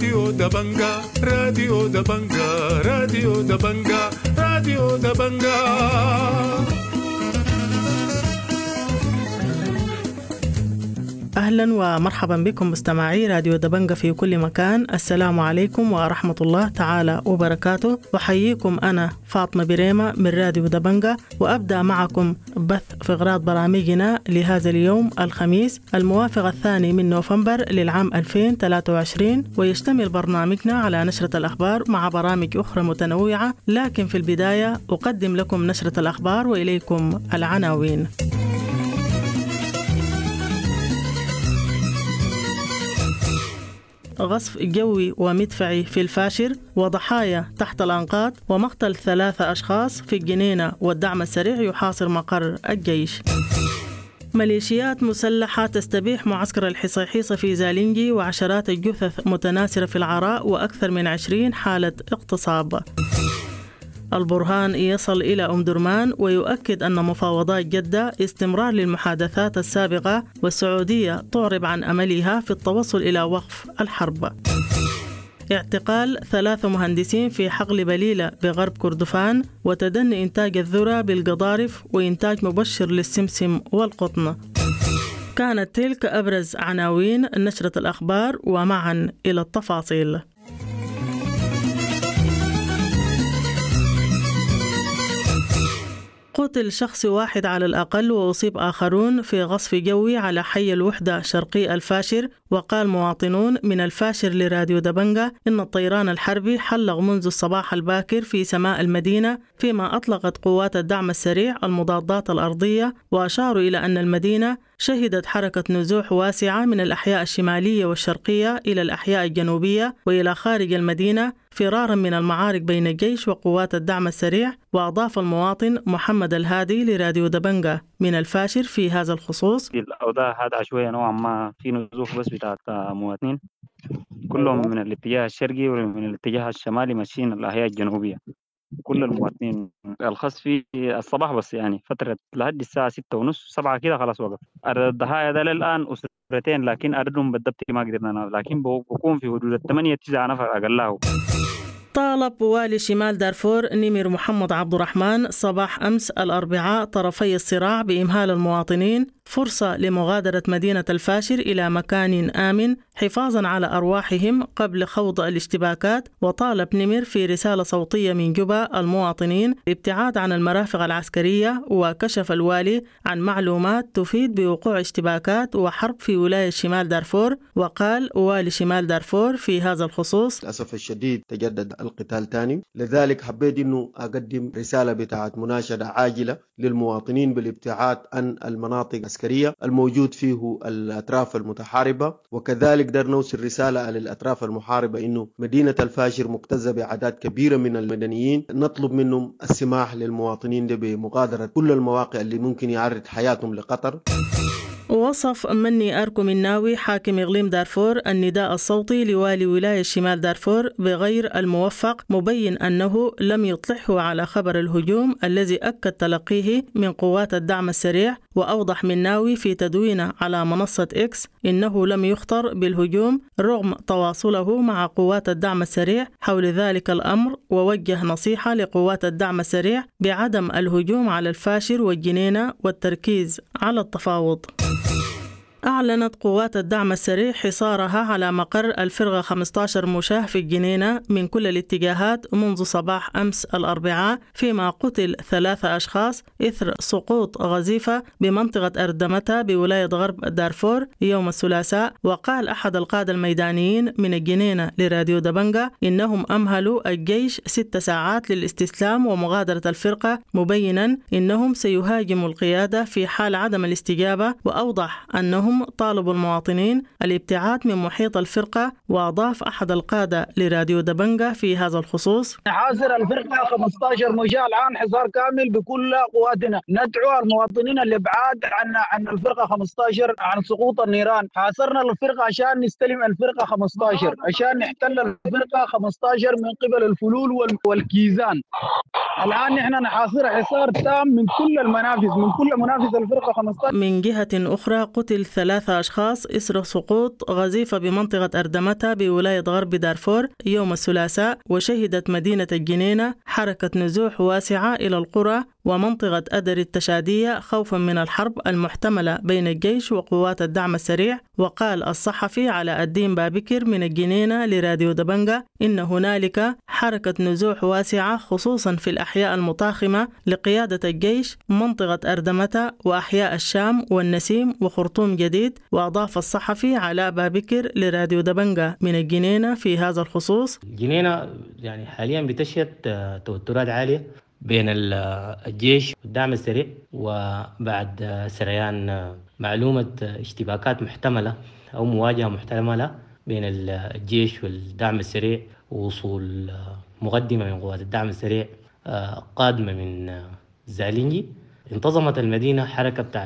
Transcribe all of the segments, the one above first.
راديو دبنجا راديو دبنجا راديو دبنجا راديو دبنجا. أهلا ومرحبا بكم مستمعي راديو دبنجا في كل مكان. السلام عليكم ورحمة الله تعالى وبركاته. وحييكم أنا فاطمة بريمة من راديو دبنجا، وأبدأ معكم بث في أغراض برامجنا لهذا اليوم الخميس الموافق 2 من نوفمبر للعام 2023. ويشتمل برنامجنا على نشرة الأخبار مع برامج أخرى متنوعة، لكن في البداية أقدم لكم نشرة الأخبار وإليكم العناوين. غصف جوي ومدفعي في الفاشر، وضحايا تحت الأنقاض، ومقتل 3 أشخاص في الجنينة، والدعم السريع يحاصر مقر الجيش. ميليشيات مسلحة تستبيح معسكر الحصيحيصة في زالينجي، وعشرات الجثث متناثرة في العراء، وأكثر من 20 حالة اغتصاب. البرهان يصل إلى أم درمان ويؤكد أن مفاوضات جدة استمرار للمحادثات السابقة، والسعودية تعرب عن أملها في التوصل إلى وقف الحرب. اعتقال 3 مهندسين في حقل بليلة بغرب كردفان، وتدني إنتاج الذرة بالقضارف، وإنتاج مبشر للسمسم والقطن. كانت تلك أبرز عناوين نشرة الأخبار، ومعا إلى التفاصيل. قتل شخص واحد على الأقل، وأصيب آخرون في غصف جوي على حي الوحدة شرقي الفاشر. وقال مواطنون من الفاشر لراديو دبنجا إن الطيران الحربي حلق منذ الصباح الباكر في سماء المدينة، فيما أطلقت قوات الدعم السريع المضادات الأرضية، وأشاروا إلى أن المدينة شهدت حركة نزوح واسعة من الأحياء الشمالية والشرقية إلى الأحياء الجنوبية وإلى خارج المدينة، فرارا من المعارك بين الجيش وقوات الدعم السريع. وأضاف المواطن محمد الهادي لراديو دبنجا من الفاشر في هذا الخصوص: الأوضاع هذا شوية نوعا ما في نزوح بس بتاعت مواطنين كلهم من الاتجاه الشرقي ومن الاتجاه الشمالي ماشيين الأحياء الجنوبية. كل المواطنين الخاص في الصباح بس، يعني فترة لحد الساعة 6:30 7 كده خلاص وقف. الضحايا ده للآن أسرتين، لكن عددهم بالضبط ما قدرنا، لكن بكون في حدود 8-9 نفر أقله. طالب والي شمال دارفور نمر محمد عبد الرحمن صباح أمس الأربعاء طرفي الصراع بإمهال المواطنين فرصة لمغادرة مدينة الفاشر إلى مكان آمن حفاظا على أرواحهم قبل خوض الاشتباكات. وطالب نمر في رسالة صوتية من جوبا المواطنين الابتعاد عن المرافق العسكرية. وكشف الوالي عن معلومات تفيد بوقوع اشتباكات وحرب في ولاية شمال دارفور. وقال والي شمال دارفور في هذا الخصوص: للأسف الشديد تجدد القتال تاني، لذلك حبيت إنه أقدم رسالة بتاعت مناشدة عاجلة للمواطنين بالابتعاد عن المناطق العسكرية الموجود فيه الأطراف المتحاربة. وكذلك در نوصل رسالة للأطراف المحاربة إنه مدينة الفاشر مكتظة بأعداد كبيرة من المدنيين، نطلب منهم السماح للمواطنين بمغادرة كل المواقع اللي ممكن يعرض حياتهم لخطر. وصف مني أركو مناوي حاكم إقليم دارفور النداء الصوتي لوالي ولاية شمال دارفور بغير الموفق، مبين أنه لم يطلعه على خبر الهجوم الذي أكد تلقيه من قوات الدعم السريع. وأوضح مناوي في تدوينه على منصة إكس إنه لم يخطر بالهجوم رغم تواصله مع قوات الدعم السريع حول ذلك الأمر، ووجه نصيحة لقوات الدعم السريع بعدم الهجوم على الفاشر والجنينة والتركيز على التفاوض. أعلنت قوات الدعم السريع حصارها على مقر الفرقة 15 مشاة في الجنينة من كل الاتجاهات منذ صباح أمس الأربعاء، فيما قتل 3 أشخاص إثر سقوط غزيفة بمنطقة أردمتا بولاية غرب دارفور يوم الثلاثاء. وقال أحد القادة الميدانيين من الجنينة لراديو دبنجا إنهم أمهلوا الجيش 6 ساعات للاستسلام ومغادرة الفرقة، مبينا إنهم سيهاجموا القيادة في حال عدم الاستجابة. وأوضح أنهم طالبوا المواطنين الابتعاد من محيط الفرقة. وأضاف أحد القادة لراديو دبنجا في هذا الخصوص: حاصر الفرقة 15 مشاة الآن حصار كامل بكل قواتنا. ندعو المواطنين الابعاد عن الفرقة 15 عن سقوط النيران. حاصرنا الفرقة عشان نستلم الفرقة 15، عشان نحتل الفرقة 15 من قبل الفلول والكيزان. الآن نحن نحاصر حصار تام من كل المنافذ، من كل منافذ الفرقة 15. من جهة أخرى قتل 3 أشخاص إثر سقوط غزيفة بمنطقة أردمتا بولاية غرب دارفور يوم الثلاثاء. وشهدت مدينة الجنينة حركة نزوح واسعة إلى القرى ومنطقة أدر التشادية خوفا من الحرب المحتملة بين الجيش وقوات الدعم السريع. وقال الصحفي علاء الدين بابكر من الجنينة لراديو دبنجة إن هنالك حركة نزوح واسعة خصوصا في الأحياء المطاخمة لقيادة الجيش منطقة أردمتا وأحياء الشام والنسيم وخرطوم جديد. وأضاف الصحفي علاء بابكر لراديو دبنجة من الجنينة في هذا الخصوص: الجنينة يعني حاليا بتشهد توترات عالية بين الجيش والدعم السريع، وبعد سريان معلومة اشتباكات محتملة أو مواجهة محتملة بين الجيش والدعم السريع ووصول مقدمة من قوات الدعم السريع قادمة من زالينجي، انتظمت المدينة حركة بتاعت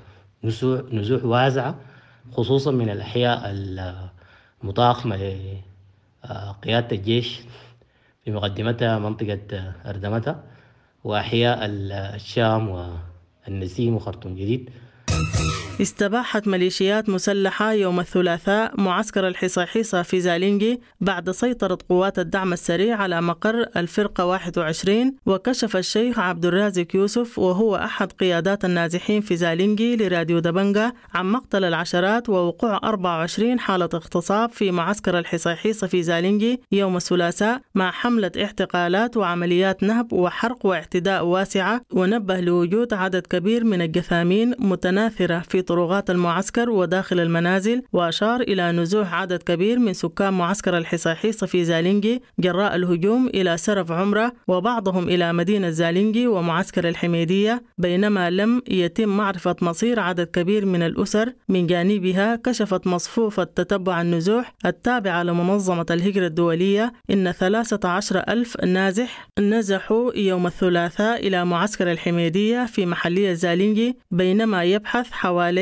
نزوح واسعة خصوصا من الأحياء المتاخمة لقيادة الجيش في مقدمتها منطقة أردمتا وأحياء الشام والنسيم وخرطوم جديد. استباحت ميليشيات مسلحة يوم الثلاثاء معسكر الحصيحيصة في زالينجي بعد سيطرة قوات الدعم السريع على مقر الفرقة 21. وكشف الشيخ عبد الرازق يوسف وهو أحد قيادات النازحين في زالينجي لراديو دبنجة عن مقتل العشرات ووقوع 24 حالة اغتصاب في معسكر الحصيحيصة في زالينجي يوم الثلاثاء مع حملة اعتقالات وعمليات نهب وحرق واعتداء واسعة. ونبه لوجود عدد كبير من الجثامين متناثرة في طرقات المعسكر وداخل المنازل. وأشار إلى نزوح عدد كبير من سكان معسكر الحصيحيصة في زالينجي جراء الهجوم إلى سرف عمرة وبعضهم إلى مدينة زالينجي ومعسكر الحميدية، بينما لم يتم معرفة مصير عدد كبير من الأسر. من جانبها كشفت مصفوفة تتبع النزوح التابعة لمنظمة الهجرة الدولية إن 13,000 نازح نزحوا يوم الثلاثاء إلى معسكر الحميدية في محلية زالينجي، بينما يبحث حوالي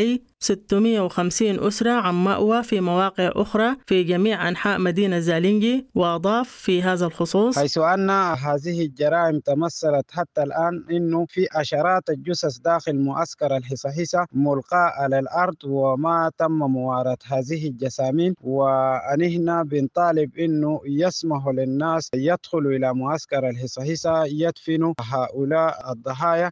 650 أسرة عن مأوى في مواقع أخرى في جميع أنحاء مدينة زالينجي. وأضاف في هذا الخصوص: حيث أن هذه الجرائم تمثلت حتى الآن إنه في عشرات الجثث داخل معسكر الحصيحيصة ملقاة على الأرض وما تم موارد هذه الجثامين. ونحن بنطالب إنه يسمحوا للناس يدخلوا إلى معسكر الحصيحيصة يدفنوا هؤلاء الضحايا.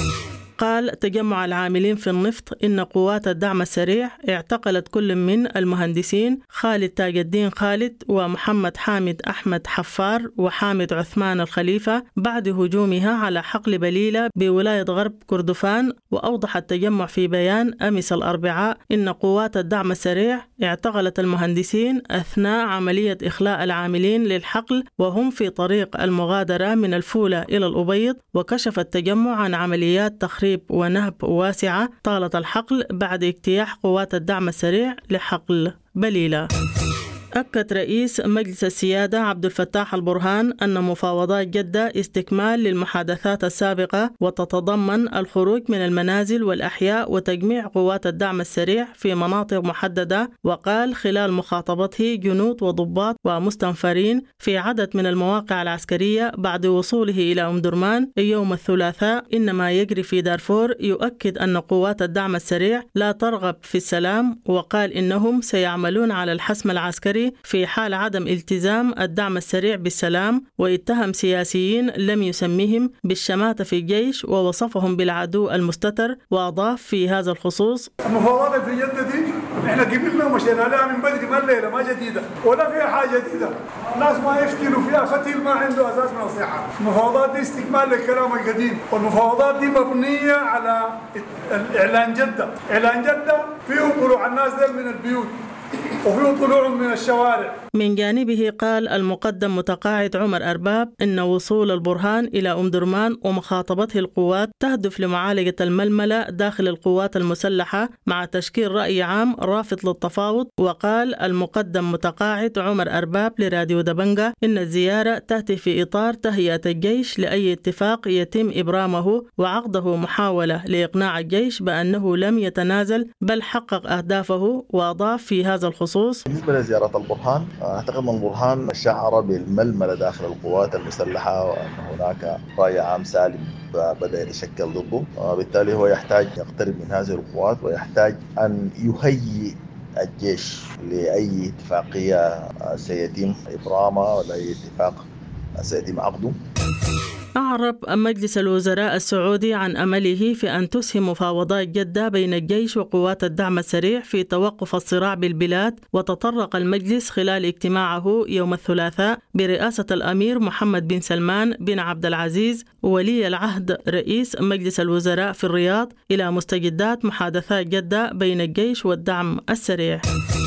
قال تجمع العاملين في النفط إن قوات الدعم السريع اعتقلت كل من المهندسين خالد تاج الدين خالد ومحمد حامد أحمد حفار وحامد عثمان الخليفة بعد هجومها على حقل بليلة بولاية غرب كردفان. وأوضح التجمع في بيان أمس الأربعاء إن قوات الدعم السريع اعتقلت المهندسين أثناء عملية إخلاء العاملين للحقل وهم في طريق المغادرة من الفولة إلى الأبيض. وكشف التجمع عن عمليات تخريب ونهب واسعة طالت الحقل بعد اجتياح قوات الدعم السريع لحقل بليلة. أكد رئيس مجلس السيادة عبد الفتاح البرهان أن مفاوضات جدة استكمال للمحادثات السابقة وتتضمن الخروج من المنازل والأحياء وتجميع قوات الدعم السريع في مناطق محددة. وقال خلال مخاطبته جنود وضباط ومستنفرين في عدد من المواقع العسكرية بعد وصوله إلى أم درمان يوم الثلاثاء إن ما يجري في دارفور يؤكد أن قوات الدعم السريع لا ترغب في السلام. وقال إنهم سيعملون على الحسم العسكري في حال عدم التزام الدعم السريع بالسلام. واتهم سياسيين لم يسميهم بالشماتة في الجيش ووصفهم بالعدو المستتر. وأضاف في هذا الخصوص: المفاوضات في جدة دي احنا قبلنا ومشينا لها من بدري، ما الليلة ما جديدة ولا فيها حاجة جديدة. الناس ما يفتلوا فيها فتيل ما عنده أساس من الصحة. المفاوضات دي استكمال للكلام القديم، والمفاوضات دي مبنية على إعلان جدة. إعلان جدة فيه طلوع الناس دي من البيوت وفيه طلوع من الشوارع. من جانبه قال المقدم متقاعد عمر أرباب إن وصول البرهان إلى أم درمان ومخاطبته القوات تهدف لمعالجة الململة داخل القوات المسلحة مع تشكيل رأي عام رافض للتفاوض. وقال المقدم متقاعد عمر أرباب لراديو دبنجة إن الزيارة تأتي في إطار تهيئة الجيش لأي اتفاق يتم إبرامه وعقده محاولة لإقناع الجيش بأنه لم يتنازل بل حقق أهدافه. وأضاف في هذا الخصوص: بالنسبة لزيارة البرهان أعتقد أن البرهان شعر بالململة داخل القوات المسلحة وأن هناك رأي عام سالم بدأ يتشكل ضده، وبالتالي هو يحتاج يقترب من هذه القوات ويحتاج أن يهيئ الجيش لأي اتفاقية سيتم إبرامها ولا أي اتفاق سيتم عقده. أعرب مجلس الوزراء السعودي عن أمله في أن تسهم مفاوضات جدة بين الجيش وقوات الدعم السريع في توقف الصراع بالبلاد. وتطرق المجلس خلال اجتماعه يوم الثلاثاء برئاسة الأمير محمد بن سلمان بن عبد العزيز ولي العهد رئيس مجلس الوزراء في الرياض إلى مستجدات محادثات جدة بين الجيش والدعم السريع.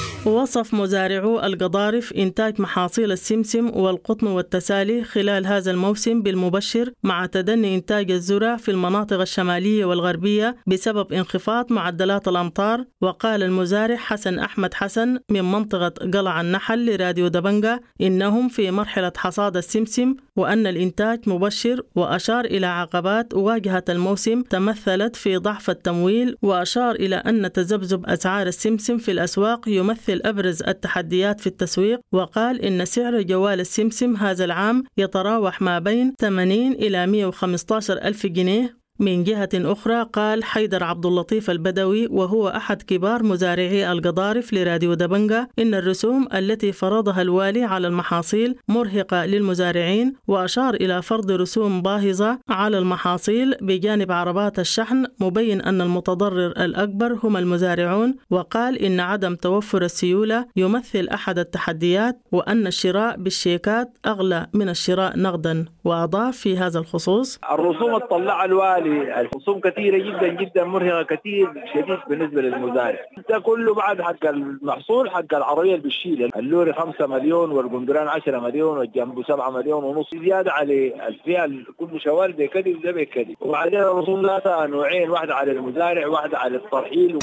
وصف مزارعو القضارف إنتاج محاصيل السمسم والقطن والتسالي خلال هذا الموسم بالمبشر، مع تدني إنتاج الذرة في المناطق الشمالية والغربية بسبب انخفاض معدلات الأمطار. وقال المزارع حسن أحمد حسن من منطقة قلع النحل لراديو دبنجة إنهم في مرحلة حصاد السمسم وأن الإنتاج مبشر، وأشار إلى عقبات واجهت الموسم تمثلت في ضعف التمويل، وأشار إلى أن تذبذب أسعار السمسم في الأسواق يمثل أبرز التحديات في التسويق. وقال إن سعر جوال السمسم هذا العام يتراوح ما بين 80 إلى 115 ألف جنيه. من جهة أخرى قال حيدر عبد اللطيف البدوي وهو أحد كبار مزارعي القضارف لراديو دبنجة إن الرسوم التي فرضها الوالي على المحاصيل مرهقة للمزارعين، وأشار إلى فرض رسوم باهظة على المحاصيل بجانب عربات الشحن، مبين أن المتضرر الأكبر هم المزارعون. وقال إن عدم توفر السيولة يمثل أحد التحديات، وأن الشراء بالشيكات أغلى من الشراء نقدا. وأضاف في هذا الخصوص الرسوم تطلع الوالي الرسوم كثيرة جدا جدا مرهقة كثير شديد بالنسبة للمزارع. ده كله بعد حق المحصول حق العربية اللي بتشيل اللوري 5 مليون والقندران 10 مليون والجنبو 7 مليون ونص زيادة على الفئة كل شوال بكذب ده بكذب. وبعدين الرسوم ذاتها نوعين، واحدة على المزارع واحدة على الترحيل.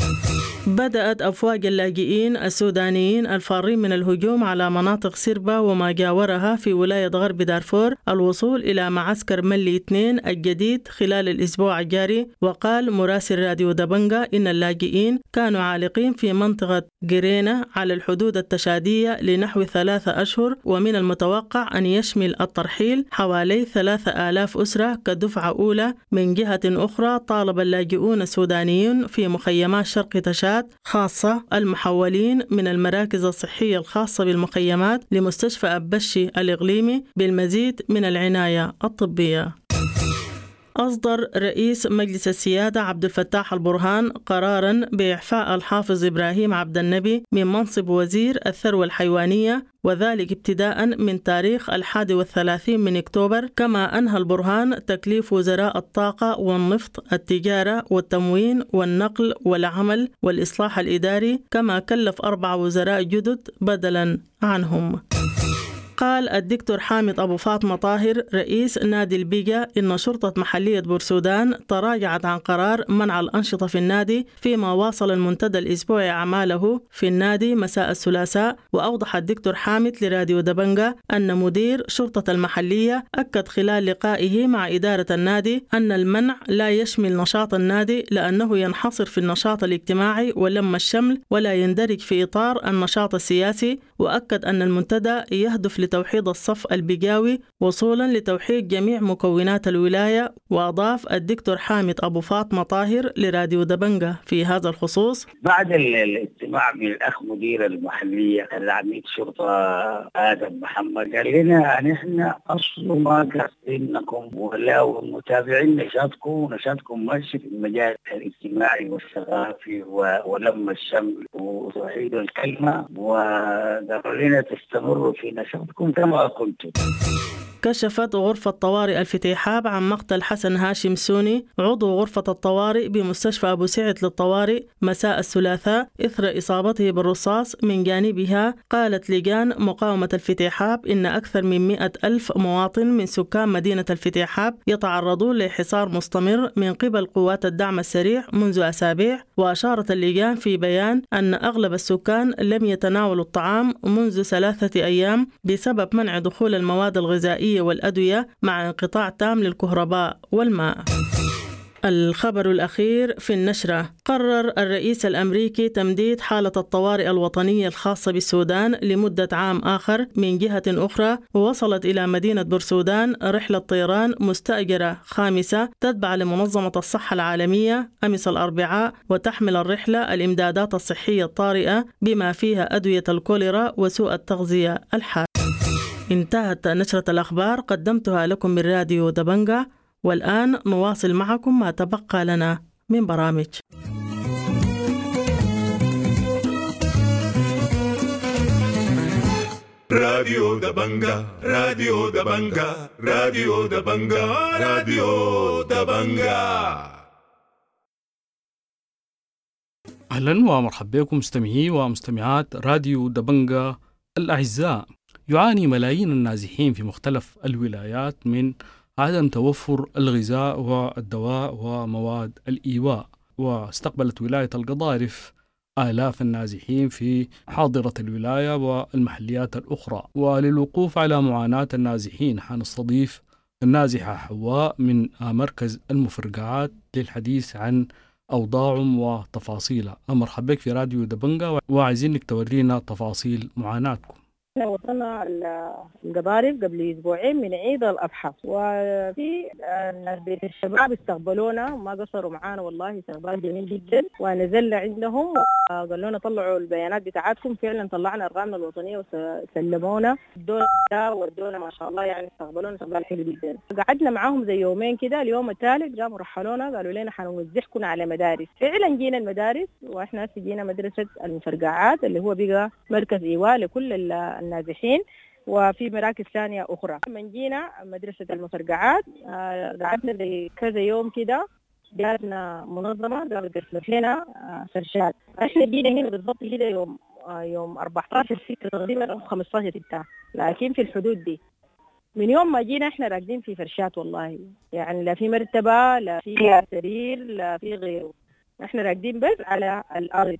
بدأت أفواج اللاجئين السودانيين الفارين من الهجوم على مناطق سربا وما جاورها في ولاية غرب دارفور الوصول إلى معسكر ملي 2 الجديد خلال الأسبوع الجاري. وقال مراسل راديو دبنجة إن اللاجئين كانوا عالقين في منطقة جرينة على الحدود التشادية لنحو 3 أشهر، ومن المتوقع أن يشمل الترحيل حوالي 3000 أسرة كدفعة أولى. من جهة أخرى طالب اللاجئون السودانيون في مخيمات شرق تشاد خاصة المحولين من المراكز الصحية الخاصة بالمخيمات لمستشفى أبشي الإقليمي بالمزيد من العناية الطبية. أصدر رئيس مجلس السيادة عبد الفتاح البرهان قراراً بإعفاء الحافظ إبراهيم عبد النبي من منصب وزير الثروة الحيوانية، وذلك ابتداء من تاريخ 31 من أكتوبر. كما أنهى البرهان تكليف وزراء الطاقة والنفط التجارة والتموين والنقل والعمل والإصلاح الإداري، كما كلف 4 وزراء جدد بدلاً عنهم. قال الدكتور حامد أبو فاطمة طاهر رئيس نادي البيجا إن شرطة محلية بورسودان تراجعت عن قرار منع الأنشطة في النادي، فيما واصل المنتدى الأسبوعي أعماله في النادي مساء الثلاثاء. وأوضح الدكتور حامد لراديو دبنجة أن مدير شرطة المحلية أكد خلال لقائه مع إدارة النادي أن المنع لا يشمل نشاط النادي، لأنه ينحصر في النشاط الاجتماعي ولم الشمل ولا يندرج في إطار النشاط السياسي. وأكد أن المنتدى يهدف لتوحيد الصف البيجاوي وصولا لتوحيد جميع مكونات الولاية. وأضاف الدكتور حامد أبو فاطمة طاهر لراديو دبنجة في هذا الخصوص: بعد الاجتماع من الأخ مدير المحلية العميد شرطة آدم محمد قال لنا نحن أصل ما قصدناكم ولا متابعين نشاطكم ماشي في المجال الاجتماعي والثقافي ولم الشمل وتوحيد الكلمة، وقالوا لنا تستمروا في نشاطكم كما كنتم. كشفت غرفة طوارئ الفتيحاب عن مقتل حسن هاشم سوني عضو غرفة الطوارئ بمستشفى أبو سعد للطوارئ مساء الثلاثاء إثر إصابته بالرصاص من جانبها. قالت لجان مقاومة الفتيحاب إن أكثر من 100,000 مواطن من سكان مدينة الفتيحاب يتعرضون لحصار مستمر من قبل قوات الدعم السريع منذ أسابيع. وأشارت اللجان في بيان أن أغلب السكان لم يتناولوا الطعام منذ 3 أيام بسبب منع دخول المواد الغذائية والأدوية مع انقطاع تام للكهرباء والماء. الخبر الأخير في النشرة: قرر الرئيس الأمريكي تمديد حالة الطوارئ الوطنية الخاصة بالسودان لمدة عام آخر. من جهة أخرى، وصلت إلى مدينة بورسودان رحلة طيران مستأجرة خامسة تتبع لمنظمة الصحة العالمية أمس الأربعاء، وتحمل الرحلة الإمدادات الصحية الطارئة بما فيها أدوية الكوليرا وسوء التغذية الحاد. انتهت نشرة الأخبار، قدمتها لكم من راديو دبنجة، والآن نواصل معكم ما تبقى لنا من برامج. راديو دبنجة راديو دبنجة راديو دبنجة راديو دبنجة. أهلا ومرحبا بكم مستمعي ومستمعات راديو دبنجة الأعزاء. يعاني ملايين النازحين في مختلف الولايات من عدم توفر الغذاء والدواء ومواد الإيواء، واستقبلت ولاية القضارف آلاف النازحين في حاضرة الولاية والمحليات الأخرى. وللوقوف على معاناة النازحين حنستضيف النازحة حواء من مركز المفرقعات للحديث عن أوضاعهم وتفاصيلها. مرحبا بك في راديو دبنجة، وعايزينك تورينا تفاصيل معاناتكم. احنا وصلنا القضارف قبل اسبوعين من عيد الاضحى، وفي بيت الشباب استقبلونا وما قصروا معانا، والله استقبال جميل جدا. ونزلنا عندهم وقالوا لنا طلعوا البيانات بتاعتكم. فعلا طلعنا ارقامنا الوطنيه وسلمونا ودونا ما شاء الله، يعني استقبلونا استقبال حلو جدا. قعدنا معاهم زي يومين كده. اليوم الثالث قاموا رحلونا قالوا لنا حنوزعكم على مدارس. فعلا جينا المدارس، واحنا جينا مدرسه المفرقعات اللي هو بقى مركز ايواء لكل النازحين، وفي مراكز ثانية أخرى. من جينا مدرسة المفرقعات قعدنا كذا يوم كده، جاتنا منظمة قامت قسمت لنا فرشات. احنا جينا هنا بالضبط كده يوم 14/6 تقريبا أو 15/6، لكن في الحدود دي. من يوم ما جينا احنا راكدين في فرشات، والله يعني لا في مرتبة لا في سرير لا في غيره، احنا راكدين بس على الأرض.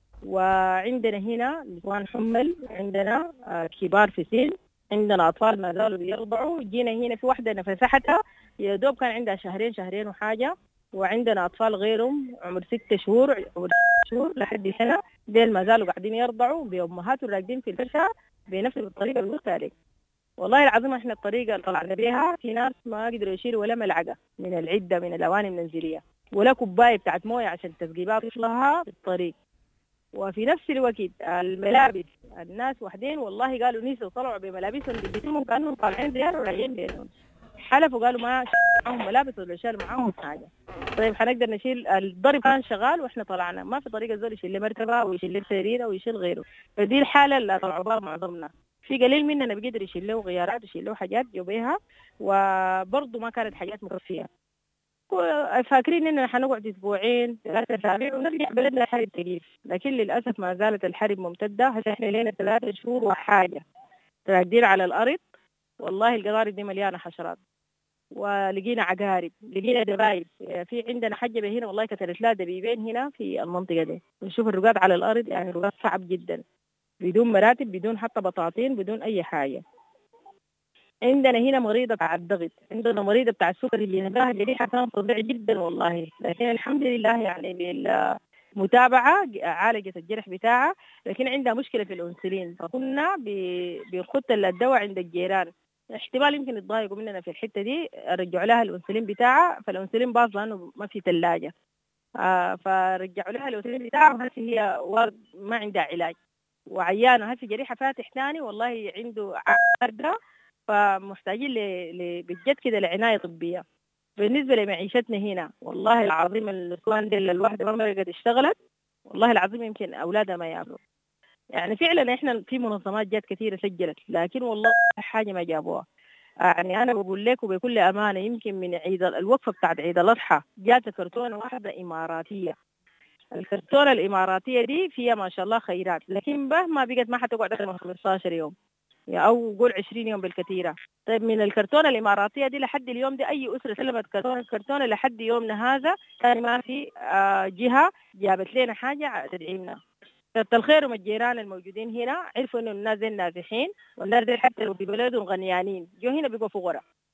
وعندنا هنا نسوان حمل، عندنا كبار في سن، عندنا أطفال ما زالوا بيرضعوا. جينا هنا في واحدة نفسحتها يا دوب كان عندها شهرين وحاجة، وعندنا أطفال غيرهم عمر 6 شهور عمر 6 شهور لحد سنة، ديل ما زالوا قاعدين يرضعوا بأمهاتهم راكدين في الفرشة بنفس الطريقة اللي قلت عليك. والله العظيم احنا الطريقة اللي طلعنا بها في ناس ما قدروا يشيلوا ولا ملعقة من العدة من الأواني المنزلية ولا كوباية بتاعت موية عشان تسقيبها طفلها في الطريق. وفي نفس الوقت الملابس الناس وحدين والله قالوا نسوا طلعوا بملابسهم بجسمهم كانوا طالعين زيارة وراجعين بينهم، حلفوا قالوا ما معهم ملابس ولا شالوا معهم حاجة. طيب حنقدر نشيل؟ الضرب كان شغال واحنا طلعنا ما في طريقة زول يشيل مرتبة او يشيل سرير او يشيل غيره. فدي الحالة اللي طلعوا بها معظمنا. في قليل مننا بيقدر يشيل له غيارات ويشيل له حاجات جوبيها، وبرضه ما كانت حاجات مكفية. فاكرين اننا حنقعد 2 3 أسابيع ونرجع بلدنا الحرب تجيب، لكن للاسف ما زالت الحرب ممتده. هسه احنا لنا 3 شهور وحاجه راقدين على الارض. والله القضارب دي مليانه حشرات، ولقينا عقارب، لقينا دبايب. في عندنا حجبه هنا والله كترت لها دبيبين هنا في المنطقه دي. نشوف الرقاد على الارض، يعني الرقاد صعب جدا، بدون مراتب بدون حتى بطاطين بدون اي حاجه. عندنا هنا مريضة بتاع الضغط، عندنا مريضة بتاع السكر اللي نباها جريحة كان فظيع جدا والله، لكن الحمد لله يعني بالمتابعة عالجت الجرح بتاعها، لكن عندها مشكلة في الأنسولين. فكنا بنخط الدواء عند الجيران، احتمال يمكن يتضايقوا مننا في الحتة دي، رجعوا لها الأنسولين بتاعها. فالأنسولين باظ لأنه ما في ثلاجة، فرجعوا لها الأنسولين بتاعها. وهسه هي ما عندها علاج وعيانة، هسه جريحة فاتح تاني والله عنده عقدة، فمحتاجين بجد كده لعناية طبية. بالنسبة لمعيشتنا هنا والله العظيم النسوان دي الواحدة ما قد اشتغلت والله العظيم يمكن أولادها ما يأكلوا. يعني فعلا احنا في منظمات جات كثيرة سجلت، لكن والله حاجة ما جابوها. يعني أنا بقول لكم بكل أمانة يمكن من الوقفة بتاعت عيد الأضحى جات كرتونة واحدة إماراتية. الكرتونة الإماراتية دي فيها ما شاء الله خيرات، لكن ما بقت ما حتقعد أكثر من 15 يوم أو قول 20 يوم بالكثيرة. طيب من الكرتونة الإماراتية دي لحد اليوم دي أي أسرة سلمت كرتونة لحد يومنا هذا كان ما في جهة جابت لنا حاجة تدعيمنا. كتر الخير الجيران الموجودين هنا عرفوا إنه الناس دي نازحين، والناس دي حتى لو في بلدهم غنيانين جو هنا بيقوا فقراء،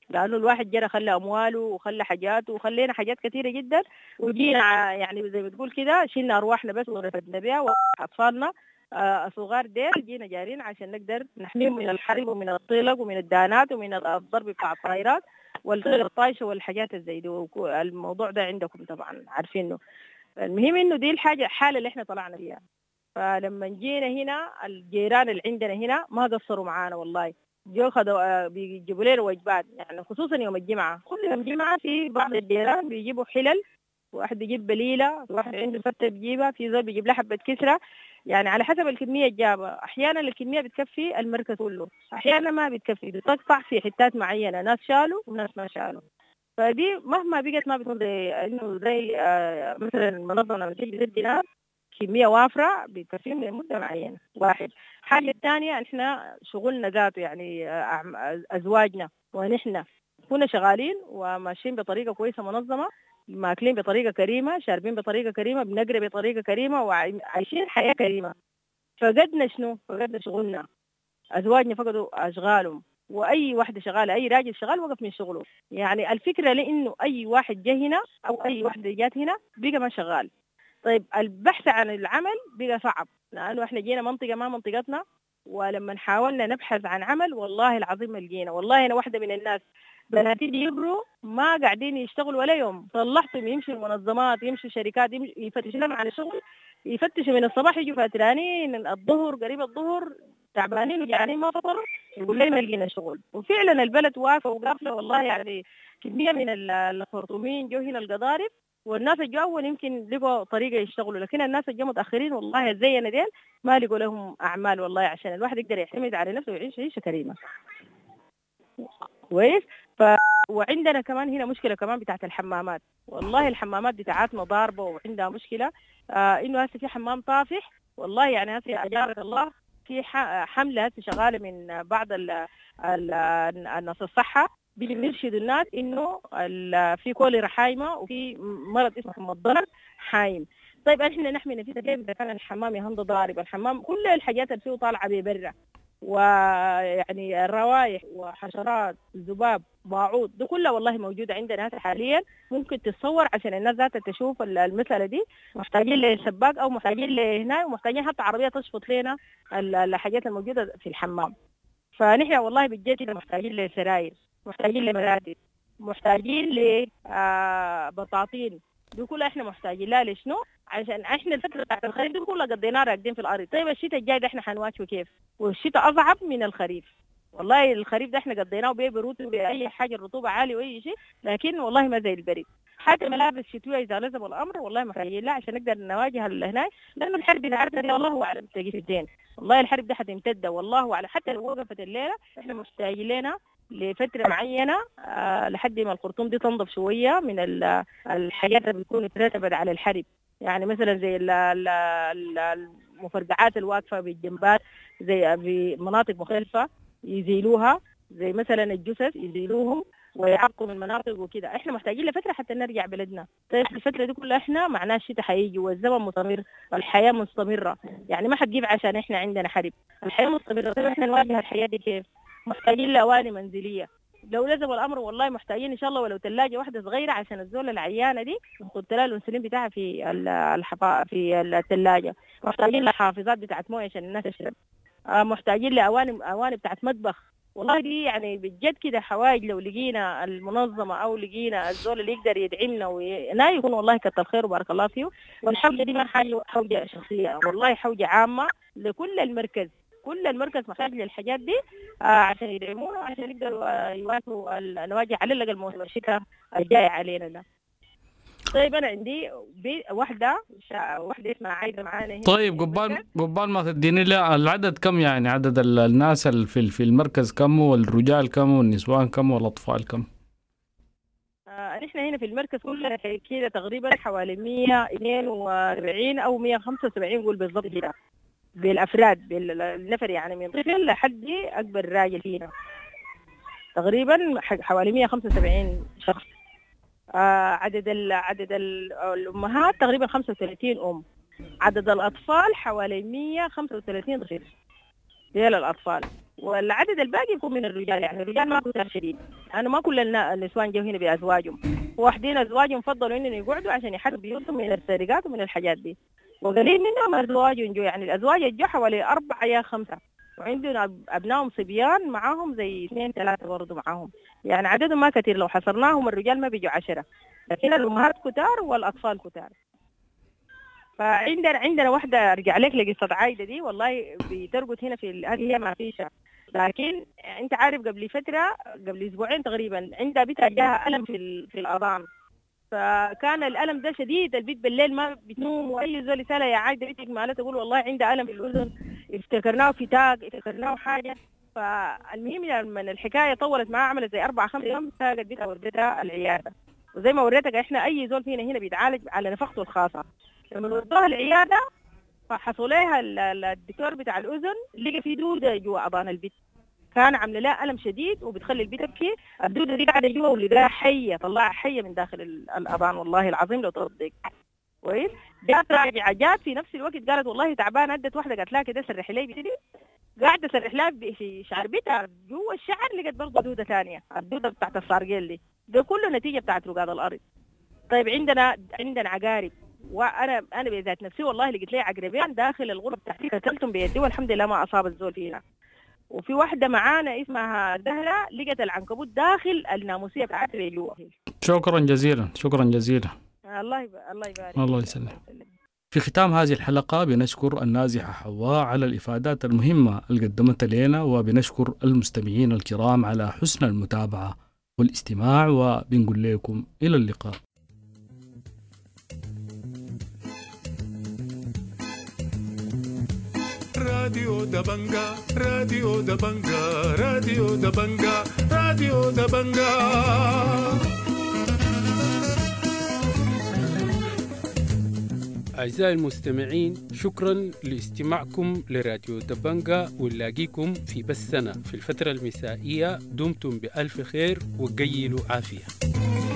لأنه الواحد جرى خلى أمواله وخلى حاجاته وخلينا حاجات كثيرة جدا، وجينا يعني زي ما تقول كده شلنا أرواحنا بس ورفدنا بها وأطفالنا صغار ديل جينا جارين عشان نقدر نحميهم من الحرب ومن الطلق ومن الدانات ومن الضرب بتاع الطائرات والطير الطايشة والحاجات الزي دي. الموضوع ده عندكم طبعا عارفينه. المهم إنه دي الحالة اللي إحنا طلعنا فيها. فلما جينا هنا الجيران اللي عندنا هنا ما قصروا معانا والله، جو خدوا بيجيبوا لنا وجبات، يعني خصوصا يوم الجمعة. كل يوم جمعة في بعض الجيران بيجيبوا حلل، واحد بيجيب بليلة، واحد عنده فتة بيجيبها، في زول بيجيب لها حبة كسرة، يعني على حسب الكمية الجابة. أحيانا الكمية بتكفي المركز كله، أحيانا ما بتكفي، بتقطع في حتات معينة، ناس شالوا وناس ما شالوا. فدي مهما بقت ما بتكون زي إنه زي مثلا المنظمة لما تيجي تدي ناس كمية وافرة بتكفيهم لمدة معينة. واحد. حاجة الثانية إحنا شغلنا ذاته يعني أزواجنا ونحن كنا شغالين وماشيين بطريقة كويسة منظمة، ماكلين بطريقة كريمة، شاربين بطريقة كريمة، بنقرأ بطريقة كريمة، وعايشين حياة كريمة. فقدنا شنو؟ فقدنا شغلنا. أزواجنا فقدوا أشغالهم، وأي واحدة شغالة، أي راجل شغال وقف من شغله. يعني الفكرة لأنه أي واحد جه هنا أو أي واحدة جات هنا بقى ما شغال. طيب البحث عن العمل بقى صعب، لأنه إحنا جينا منطقة ما منطقتنا، ولما حاولنا نبحث عن عمل والله العظيم ما لقينا. والله أنا واحدة من الناس بناتي يجبروا ما قاعدين يشتغلوا ولا يوم، طلعتهم يمشوا المنظمات، يمشوا شركات، يفتشوا لهم عن الشغل، يفتشوا من الصباح يجوا فاترانين الظهر، قريب الظهر تعبانين وجعانين ما فطروا، يقول لي ما لقينا شغل. وفعلا البلد واقفة وقافلة والله. يعني كمية من الخرطوميين جو هنا القضارب، والناس الجو أول يمكن لقوا طريقة يشتغلوا، لكن الناس الجو متأخرين والله زينا ديل ما لقوا لهم أعمال والله، عشان الواحد يقدر يعتمد على نفسه ويعيش عيشة كريمة. كويس. وعندنا كمان هنا مشكلة كمان بتاعت الحمامات. والله الحمامات بتاعتنا ضاربة وعندها مشكلة. إنه هسه في حمام طافح والله، يعني هسه أجارك الله في حملة هسه شغالة من بعض الناس الصحة بيرشدوا الناس إنه في كوليرا حايمة وفي مرض اسمه مضر حايم. طيب احنا نحمي نفسنا كيف اذا كان الحمام يهند ضارب؟ الحمام كل الحاجات اللي فيه طالعه ببرة، ويعني الروائح وحشرات ذباب باعوض دي كلها والله موجوده عندنا هسه حاليا. ممكن تتصور عشان الناس ذاتها تشوف المساله دي. محتاجين لسباك او محتاجين لهنا، ومحتاجين حتى عربيه تشفط لنا الحاجات الموجوده في الحمام. فنحن والله بجد محتاجين لسراير، محتاجين لمراتب، محتاجين لبطاطين، دي كلها احنا محتاجين لها. لشنو؟ عشان احنا الفتره بتاعت الخريف دي كلها قضيناها راكدين في الارض. طيب الشتاء الجاي ده احنا حنواجهه كيف؟ والشتاء اصعب من الخريف والله. الخريف ده احنا قضيناه بيه برود باي حاجه، الرطوبه عاليه واي شيء، لكن والله ما زي البرد. حتى ملابس شتويه اذا لزم الامر والله محتاجين لها عشان نقدر نواجه هناك، لانه الحرب بتاعتنا دي الله اعلم تجي في الدين. والله الحرب دي حتمتد والله اعلم. حتى لو وقفت الليله احنا محتاجين لنا لفترة معينة لحد ما الخرطوم دي تنضف شوية من الحاجات اللي بتكون ترتبت على الحرب. يعني مثلا زي المفرقعات الواقفة بالجنبات، زي في مناطق مختلفة يزيلوها، زي مثلا الجثث يزيلوهم ويعقوا من مناطق وكده. احنا محتاجين لفترة حتى نرجع بلدنا. طيب الفترة دي كلها احنا معناه الشتاء حيجي والزمن مستمر، الحياة مستمرة، يعني ما حتجيب عشان احنا عندنا حرب، الحياة مستمرة. طيب احنا نواجه الحياة دي كيف؟ محتاجين لأواني منزلية لو لزم الأمر. والله محتاجين إن شاء الله ولو ثلاجة واحدة صغيرة عشان الزول العيانة دي نحط لها الأنسولين بتاعها في الثلاجة. محتاجين لحافظات بتاعت موية عشان الناس تشرب. محتاجين لأواني بتاعت مطبخ. والله دي يعني بجد كده حوايج لو لقينا المنظمة أو لقينا الزول اللي يقدر يدعمنا ونا يكون والله كتر خير وبارك الله فيه. والحوجة دي ما حوجة شخصية، والله حوجة عامة لكل المركز. كل المركز محتاج للحاجات دي عشان يدعمونا عشان يقدروا يواجهوا نواجه على الأقل موسم الشتاء الجاي علينا ده. طيب أنا عندي واحدة اسمها عايدة معانا هنا. طيب قبال ما تديني لي العدد كم، يعني عدد الناس في المركز كم، والرجال كم، والنسوان كم، والأطفال كم؟ نحن هنا في المركز كلنا كده تقريبا حوالي 142 أو 175 قول بالضبط كده بالأفراد بالنفر، يعني من طفل لحد أكبر راجل فينا تقريبا حوالي 175 شخص. عدد الأمهات تقريبا 35 أم. عدد الأطفال حوالي 135 طفل. ديال الأطفال والعدد الباقي يكون من الرجال. يعني الرجال ما كتار شديد، أنا ما كل النسوان جو هنا بأزواجهم، واحدين أزواجهم فضلوا إنهم يقعدوا عشان يحدوا بيوتهم من السرقات ومن الحاجات دي، وقليل منهم أزواجهم جو. يعني الأزواج الجو حوالي 4 يا 5، وعندنا أبنائهم صبيان معاهم زي 2 3 برضو معاهم. يعني عددهم ما كتير، لو حصرناهم الرجال ما بيجوا 10، لكن الأمهات كتار والأطفال كتار. فعندنا واحدة أرجع لك لقصة عايدة دي، والله بترقد هنا في هي ما فيش، لكن أنت عارف قبل فترة، قبل أسبوعين تقريبا، عندها بيتها جاها ألم في الأذان، فكان الألم ده شديد. البيت بالليل ما بتنوم، وأي زول يسألها يا عايدة بيتك مالها تقول والله عندها ألم في الأذن، افتكرناه فتاق، افتكرناه حاجة. فالمهم لما الحكاية طولت معها عملت زي 4 5 أيام، ساقت بيتها وردتها العيادة. وزي ما وريتك احنا أي زول فينا هنا بيتعالج على نفقته الخاصة. لما ودوها العيادة فحصوا لها الدكتور بتاع الأذن لقى في دودة جوا أذان البيت، كان عامله لها ألم شديد وبتخلي البيت تبكي. الدودة دي قاعدة جوا ولقاها حية، طلعها حية من داخل الأذان، والله العظيم لو تصدق. كويس، جات راجعة، جات في نفس الوقت قالت والله تعبانة، أدت واحدة قالت لها كده سرحي لي بتدي، قاعدة سرح لها في شعر بيتها جوا الشعر، لقت برضه دودة ثانية، الدودة بتاعت الصارجيل دي، ده كله نتيجة بتاعت رقاد الأرض. طيب عندنا عقارب، وانا بذات نفسي والله لقيت لي عقربين داخل الغرفه بتاعتي، قتلتهم بيدي والحمد لله ما اصاب الزول فيها. وفي واحده معانا اسمها زهره لقت العنكبوت داخل الناموسيه بتاعتها جوا. شكرا جزيلا، شكرا جزيلا. الله يبارك. الله يسلمك. في ختام هذه الحلقة بنشكر النازحة حواء على الإفادات المهمة اللي قدمتها لنا، وبنشكر المستمعين الكرام على حسن المتابعة والاستماع، وبنقول لكم إلى اللقاء. راديو دبنجا، راديو دبنجا، راديو دبنجا، راديو دبنجا. أعزائي المستمعين، شكرا لاستماعكم لراديو دبنجا، ونلاقيكم في بثنا في الفترة المسائية. دمتم بألف خير وقيلوا عافية.